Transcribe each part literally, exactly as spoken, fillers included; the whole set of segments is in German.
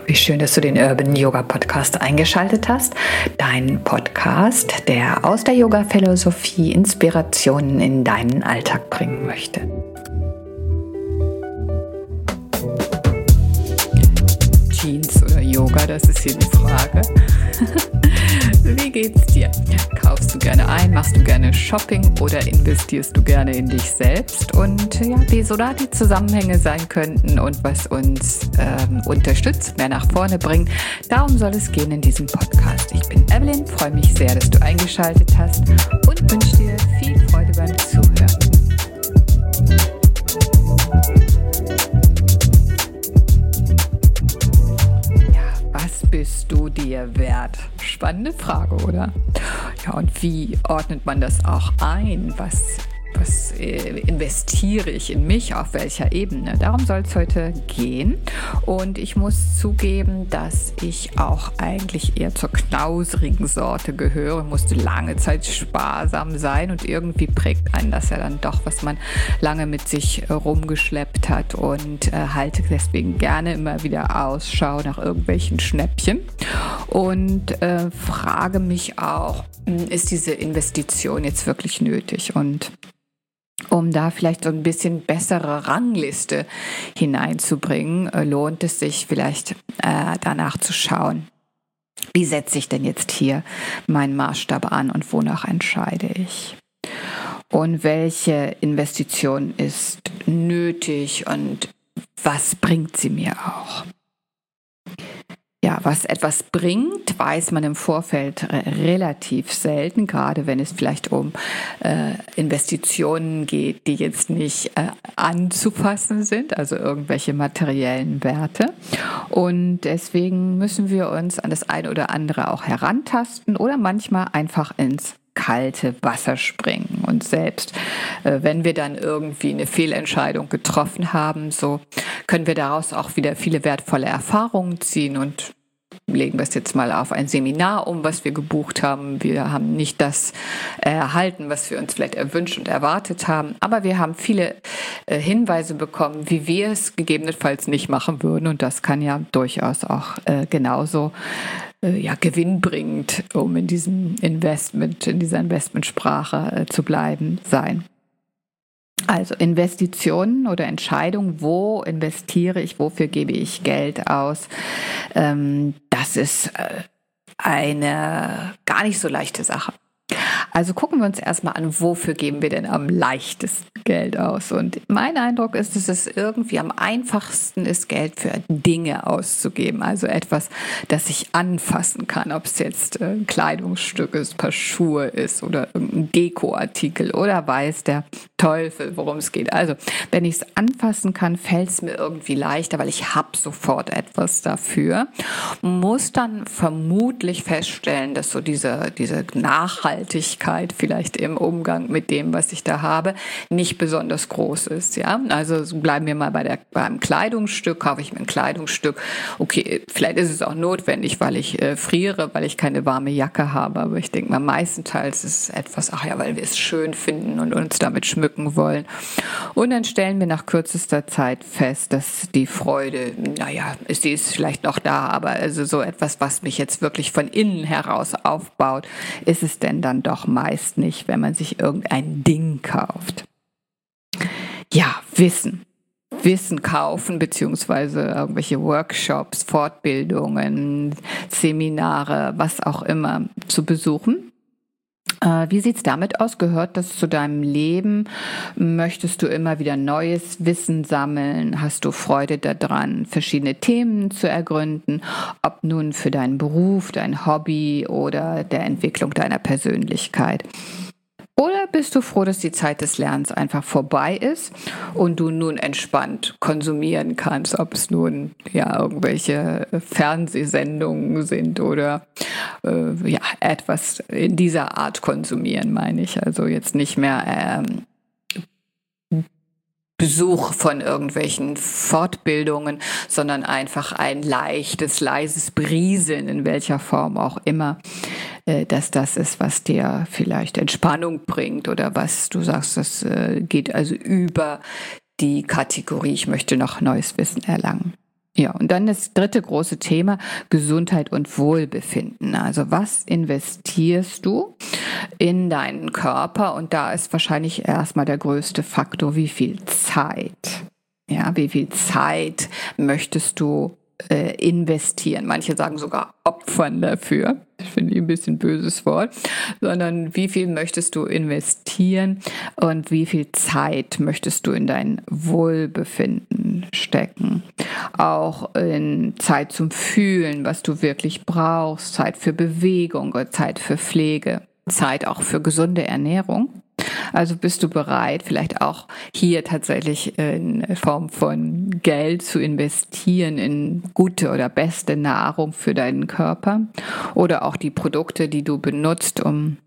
Wie schön, dass du den Urban Yoga Podcast eingeschaltet hast. Dein Podcast, der aus der Yoga-Philosophie Inspirationen in deinen Alltag bringen möchte. Jeans oder Yoga, das ist hier die Frage. Wie geht's dir? Kaufst du gerne ein, machst du gerne Shopping oder investierst du gerne in dich selbst? Und ja, wie so da die Zusammenhänge sein könnten und was uns ähm, unterstützt, mehr nach vorne bringt, darum soll es gehen in diesem Podcast. Ich bin Evelyn, freue mich sehr, dass du eingeschaltet hast und wünsche dir viel Freude beim Zuhören. Bist du dir wert? Spannende Frage, oder? Ja, und wie ordnet man das auch ein? Was, was äh, investiere ich in mich? Auf welcher Ebene? Darum soll es heute gehen. Und ich muss zugeben, dass ich auch eigentlich eher zur knausrigen Sorte gehöre. Musste lange Zeit sparsam sein und irgendwie prägt einen das ja dann doch, was man lange mit sich rumgeschleppt hat und äh, halte deswegen gerne immer wieder Ausschau nach irgendwelchen Schnäppchen und äh, frage mich auch, ist diese Investition jetzt wirklich nötig? Und um da vielleicht so ein bisschen bessere Rangliste hineinzubringen, lohnt es sich vielleicht äh, danach zu schauen, wie setze ich denn jetzt hier meinen Maßstab an und wonach entscheide ich? Und welche Investition ist nötig und was bringt sie mir auch? Ja, was etwas bringt, weiß man im Vorfeld relativ selten, gerade wenn es vielleicht um äh, Investitionen geht, die jetzt nicht äh, anzufassen sind, also irgendwelche materiellen Werte. Und deswegen müssen wir uns an das eine oder andere auch herantasten oder manchmal einfach ins kalte Wasser springen. Und selbst äh, wenn wir dann irgendwie eine Fehlentscheidung getroffen haben, so können wir daraus auch wieder viele wertvolle Erfahrungen ziehen und legen wir es jetzt mal auf ein Seminar um, was wir gebucht haben. Wir haben nicht das erhalten, was wir uns vielleicht erwünscht und erwartet haben, aber wir haben viele äh, Hinweise bekommen, wie wir es gegebenenfalls nicht machen würden, und das kann ja durchaus auch äh, genauso äh, ja, gewinnbringend, um in diesem Investment, in dieser Investmentsprache äh, zu bleiben, sein. Also Investitionen oder Entscheidungen, wo investiere ich, wofür gebe ich Geld aus, ähm, das ist äh, eine gar nicht so leichte Sache. Also gucken wir uns erstmal an, wofür geben wir denn am leichtesten Geld aus? Und mein Eindruck ist, dass es irgendwie am einfachsten ist, Geld für Dinge auszugeben. Also etwas, das ich anfassen kann, ob es jetzt ein Kleidungsstück ist, ein paar Schuhe ist oder ein Dekoartikel oder weiß der Teufel, worum es geht. Also wenn ich es anfassen kann, fällt es mir irgendwie leichter, weil ich habe sofort etwas dafür. Muss dann vermutlich feststellen, dass so diese, diese Nachhaltigkeit vielleicht im Umgang mit dem, was ich da habe, nicht besonders groß ist. Ja? Also bleiben wir mal bei der, beim Kleidungsstück, kaufe ich mir ein Kleidungsstück. Okay, vielleicht ist es auch notwendig, weil ich äh, friere, weil ich keine warme Jacke habe, aber ich denke mal, meistenteils ist es etwas, ach ja, weil wir es schön finden und uns damit schmücken wollen. Und dann stellen wir nach kürzester Zeit fest, dass die Freude, naja, sie ist vielleicht noch da, aber also so etwas, was mich jetzt wirklich von innen heraus aufbaut, ist es denn dann doch meist nicht, wenn man sich irgendein Ding kauft. Ja, Wissen. Wissen kaufen, beziehungsweise irgendwelche Workshops, Fortbildungen, Seminare, was auch immer zu besuchen. Äh, wie sieht's damit aus? Gehört das zu deinem Leben? Möchtest du immer wieder neues Wissen sammeln? Hast du Freude daran, verschiedene Themen zu ergründen? Ob nun für deinen Beruf, dein Hobby oder der Entwicklung deiner Persönlichkeit? Oder bist du froh, dass die Zeit des Lernens einfach vorbei ist und du nun entspannt konsumieren kannst, ob es nun ja irgendwelche Fernsehsendungen sind oder äh, ja etwas in dieser Art konsumieren, meine ich. Also jetzt nicht mehr ähm, Besuch von irgendwelchen Fortbildungen, sondern einfach ein leichtes, leises Berieseln, in welcher Form auch immer, äh, dass das ist, was dir vielleicht Entspannung bringt oder was du sagst, das äh, geht also über die Kategorie, ich möchte noch neues Wissen erlangen. Ja, und dann das dritte große Thema, Gesundheit und Wohlbefinden. Also was investierst du in deinen Körper? Und da ist wahrscheinlich erstmal der größte Faktor, wie viel Zeit. Ja, wie viel Zeit möchtest du äh, investieren? Manche sagen sogar opfern dafür. Das finde ich ein bisschen böses Wort. Sondern wie viel möchtest du investieren und wie viel Zeit möchtest du in dein Wohlbefinden stecken? Auch in Zeit zum Fühlen, was du wirklich brauchst, Zeit für Bewegung, Zeit für Pflege, Zeit auch für gesunde Ernährung. Also bist du bereit, vielleicht auch hier tatsächlich in Form von Geld zu investieren in gute oder beste Nahrung für deinen Körper oder auch die Produkte, die du benutzt, um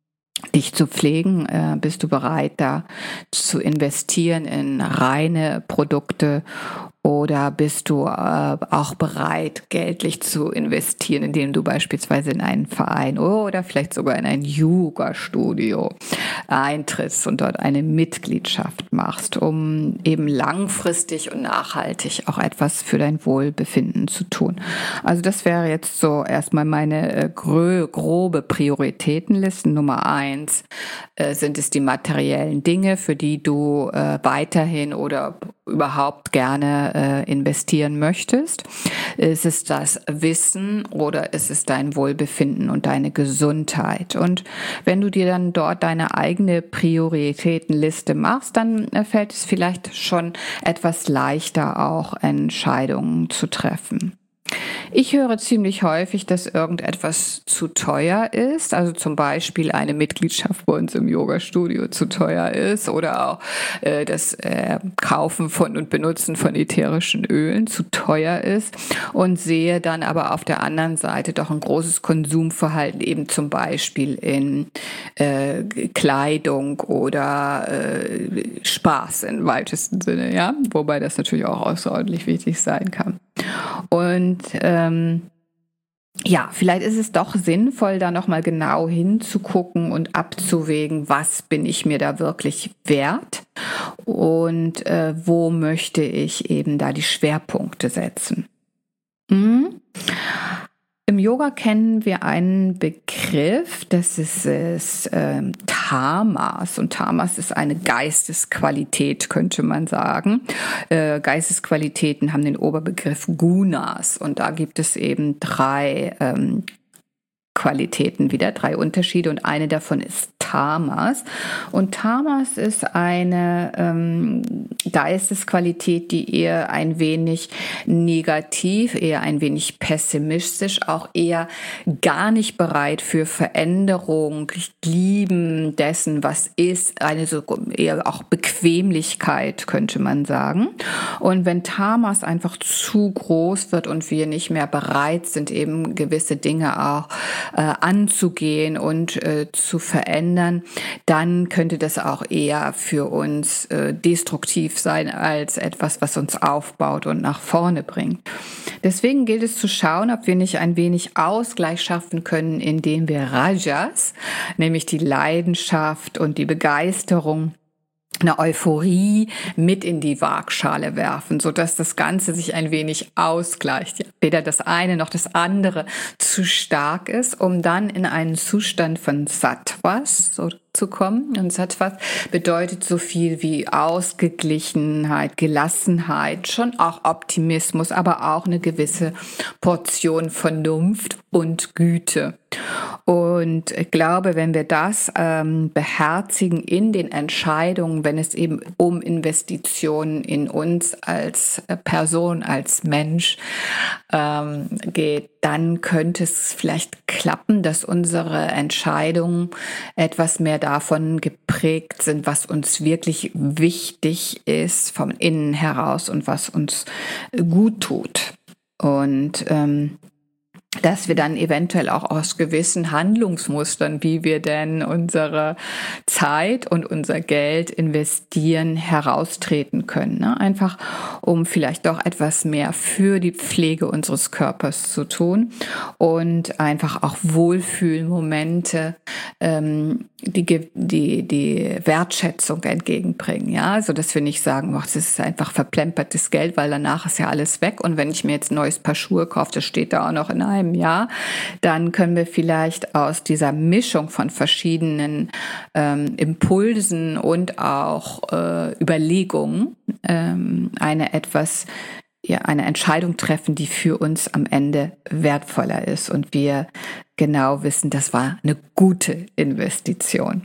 dich zu pflegen? Äh, bist du bereit, da zu investieren in reine Produkte? Oder bist du äh, auch bereit, geldlich zu investieren, indem du beispielsweise in einen Verein oder vielleicht sogar in ein Yoga-Studio eintrittst und dort eine Mitgliedschaft machst, um eben langfristig und nachhaltig auch etwas für dein Wohlbefinden zu tun? Also das wäre jetzt so erstmal meine äh, grö- grobe Prioritätenliste. Nummer eins äh, sind es die materiellen Dinge, für die du äh, weiterhin oder überhaupt gerne äh, investieren möchtest? Ist es das Wissen oder ist es dein Wohlbefinden und deine Gesundheit? Und wenn du dir dann dort deine eigene Prioritätenliste machst, dann äh, fällt es vielleicht schon etwas leichter, auch Entscheidungen zu treffen. Ich höre ziemlich häufig, dass irgendetwas zu teuer ist, also zum Beispiel eine Mitgliedschaft bei uns im Yoga-Studio zu teuer ist oder auch äh, das äh, Kaufen von und Benutzen von ätherischen Ölen zu teuer ist und sehe dann aber auf der anderen Seite doch ein großes Konsumverhalten, eben zum Beispiel in äh, Kleidung oder äh, Spaß im weitesten Sinne, ja, wobei das natürlich auch außerordentlich wichtig sein kann. Und ähm, ja, vielleicht ist es doch sinnvoll, da nochmal genau hinzugucken und abzuwägen, was bin ich mir da wirklich wert und äh, wo möchte ich eben da die Schwerpunkte setzen. Mhm. Im Yoga kennen wir einen Begriff, das ist, ist ähm, Tamas. Und Tamas ist eine Geistesqualität, könnte man sagen. Äh, Geistesqualitäten haben den Oberbegriff Gunas. Und da gibt es eben drei ähm, Qualitäten wieder, drei Unterschiede. Und eine davon ist Tamas. Und Tamas ist eine ähm, Geistesqualität, die eher ein wenig negativ, eher ein wenig pessimistisch, auch eher gar nicht bereit für Veränderung, Lieben dessen, was ist, eine so eher auch Bequemlichkeit, könnte man sagen. Und wenn Tamas einfach zu groß wird und wir nicht mehr bereit sind, eben gewisse Dinge auch äh, anzugehen und äh, zu verändern, dann könnte das auch eher für uns äh, destruktiv sein als etwas, was uns aufbaut und nach vorne bringt. Deswegen gilt es zu schauen, ob wir nicht ein wenig Ausgleich schaffen können, indem wir Rajas, nämlich die Leidenschaft und die Begeisterung, eine Euphorie mit in die Waagschale werfen, sodass das Ganze sich ein wenig ausgleicht. Ja, weder das eine noch das andere zu stark ist, um dann in einen Zustand von Sattvas so zu kommen. Und Sattvas bedeutet so viel wie Ausgeglichenheit, Gelassenheit, schon auch Optimismus, aber auch eine gewisse Portion Vernunft und Güte. Und ich glaube, wenn wir das ähm, beherzigen in den Entscheidungen, wenn es eben um Investitionen in uns als Person, als Mensch ähm, geht, dann könnte es vielleicht klappen, dass unsere Entscheidungen etwas mehr davon geprägt sind, was uns wirklich wichtig ist vom Innen heraus und was uns gut tut. Und ähm, dass wir dann eventuell auch aus gewissen Handlungsmustern, wie wir denn unsere Zeit und unser Geld investieren, heraustreten können. Ne? Einfach, um vielleicht doch etwas mehr für die Pflege unseres Körpers zu tun und einfach auch Wohlfühlmomente, ähm, die, die, die Wertschätzung entgegenbringen. Ja, also dass wir nicht sagen, ach, das ist einfach verplempertes Geld, weil danach ist ja alles weg. Und wenn ich mir jetzt ein neues Paar Schuhe kaufe, das steht da auch noch in einem Jahr, dann können wir vielleicht aus dieser Mischung von verschiedenen ähm, Impulsen und auch äh, Überlegungen ähm, eine etwas, ja, eine Entscheidung treffen, die für uns am Ende wertvoller ist und wir genau wissen, das war eine gute Investition.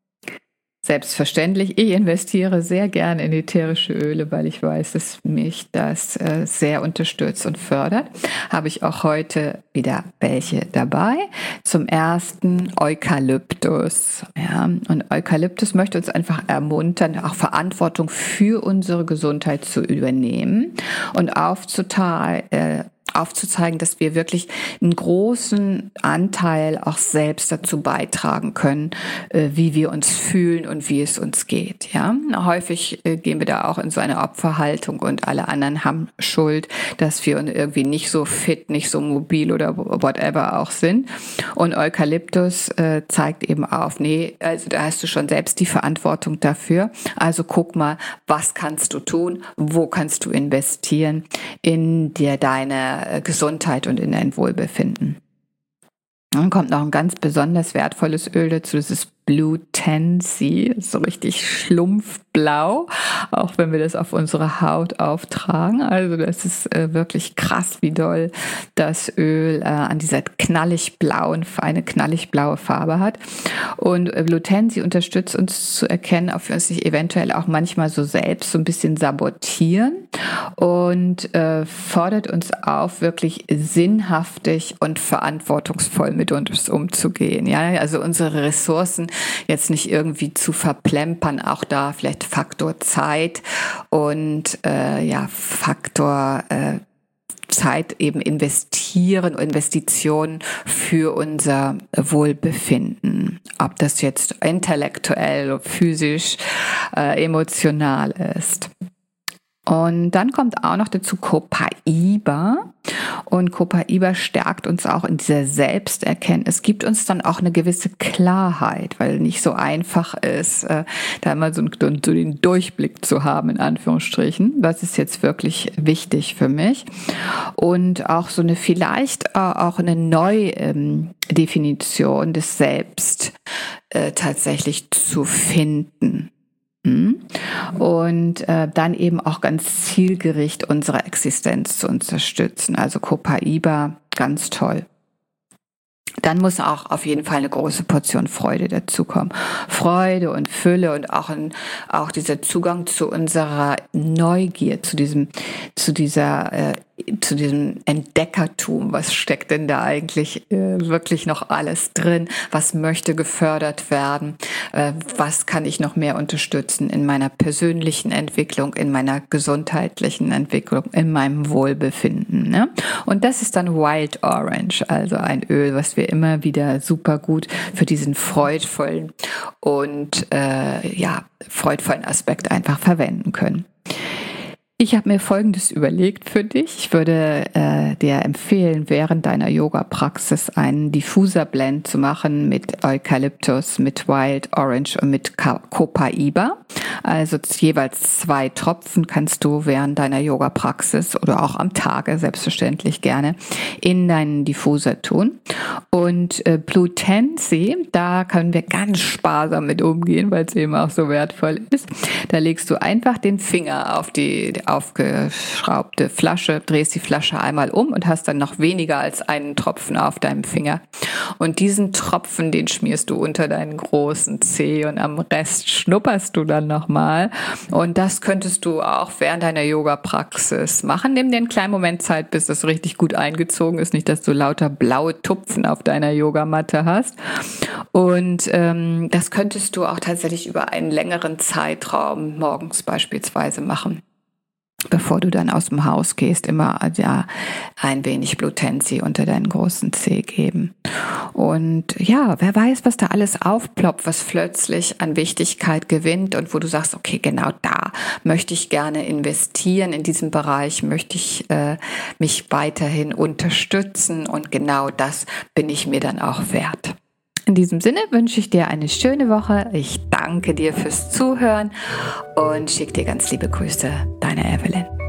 Selbstverständlich, ich investiere sehr gerne in ätherische Öle, weil ich weiß, dass mich das äh, sehr unterstützt und fördert. Habe ich auch heute wieder welche dabei. Zum ersten Eukalyptus. Ja, und Eukalyptus möchte uns einfach ermuntern, auch Verantwortung für unsere Gesundheit zu übernehmen und aufzuteilen, äh, aufzuzeigen, dass wir wirklich einen großen Anteil auch selbst dazu beitragen können, wie wir uns fühlen und wie es uns geht. Ja, häufig gehen wir da auch in so eine Opferhaltung und alle anderen haben Schuld, dass wir irgendwie nicht so fit, nicht so mobil oder whatever auch sind. Und Eukalyptus äh, zeigt eben auf, nee, also da hast du schon selbst die Verantwortung dafür. Also guck mal, was kannst du tun, wo kannst du investieren in dir deine Gesundheit und in dein Wohlbefinden. Dann kommt noch ein ganz besonders wertvolles Öl dazu, das ist Blue Tansy, so richtig schlumpfblau, auch wenn wir das auf unsere Haut auftragen. Also das ist äh, wirklich krass, wie doll das Öl äh, an dieser knallig blauen, eine knallig blaue Farbe hat. Und äh, Blue Tansy unterstützt uns zu erkennen, ob wir uns nicht eventuell auch manchmal so selbst so ein bisschen sabotieren und äh, fordert uns auf, wirklich sinnhaftig und verantwortungsvoll mit uns umzugehen. Ja, also unsere Ressourcen jetzt nicht irgendwie zu verplempern, auch da vielleicht Faktor Zeit und äh, ja Faktor äh, Zeit eben investieren, Investitionen für unser Wohlbefinden. Ob das jetzt intellektuell, physisch, äh, emotional ist. Und dann kommt auch noch dazu Copaiba. Und Copaiba stärkt uns auch in dieser Selbsterkenntnis, gibt uns dann auch eine gewisse Klarheit, weil nicht so einfach ist, da immer so den Durchblick zu haben, in Anführungsstrichen. Was ist jetzt wirklich wichtig für mich? Und auch so eine vielleicht auch eine Neudefinition des Selbst tatsächlich zu finden. Und äh, dann eben auch ganz zielgerichtet unsere Existenz zu unterstützen. Also Copaiba, ganz toll. Dann muss auch auf jeden Fall eine große Portion Freude dazukommen. Freude und Fülle und auch, ein, auch dieser Zugang zu unserer Neugier, zu diesem, zu dieser, äh, zu diesem Entdeckertum. Was steckt denn da eigentlich äh, wirklich noch alles drin? Was möchte gefördert werden? Äh, was kann ich noch mehr unterstützen in meiner persönlichen Entwicklung, in meiner gesundheitlichen Entwicklung, in meinem Wohlbefinden? Ne? Und das ist dann Wild Orange, also ein Öl, was wir immer wieder super gut für diesen freudvollen und äh, ja freudvollen Aspekt einfach verwenden können. Ich habe mir Folgendes überlegt für dich. Ich würde äh, dir empfehlen, während deiner Yoga-Praxis einen Diffuser-Blend zu machen mit Eukalyptus, mit Wild Orange und mit Copaiba. Also jeweils zwei Tropfen kannst du während deiner Yoga-Praxis oder auch am Tage selbstverständlich gerne in deinen Diffuser tun. Und äh, Blue Tansy, da können wir ganz sparsam mit umgehen, weil es eben auch so wertvoll ist. Da legst du einfach den Finger auf die aufgeschraubte Flasche, drehst die Flasche einmal um und hast dann noch weniger als einen Tropfen auf deinem Finger. Und diesen Tropfen, den schmierst du unter deinen großen Zeh und am Rest schnupperst du dann nochmal. Und das könntest du auch während deiner Yoga-Praxis machen. Nimm dir einen kleinen Moment Zeit, bis das richtig gut eingezogen ist. Nicht, dass du lauter blaue Tupfen auf deiner Yogamatte hast. Und ähm, das könntest du auch tatsächlich über einen längeren Zeitraum morgens beispielsweise machen. bevor du dann aus dem Haus gehst, immer ja, ein wenig Blutensi unter deinen großen Zeh geben. Und ja, wer weiß, was da alles aufploppt, was plötzlich an Wichtigkeit gewinnt und wo du sagst, okay, genau da möchte ich gerne investieren, in diesem Bereich möchte ich äh, mich weiterhin unterstützen und genau das bin ich mir dann auch wert. In diesem Sinne wünsche ich dir eine schöne Woche. Ich danke dir fürs Zuhören und schicke dir ganz liebe Grüße, deine Evelyn.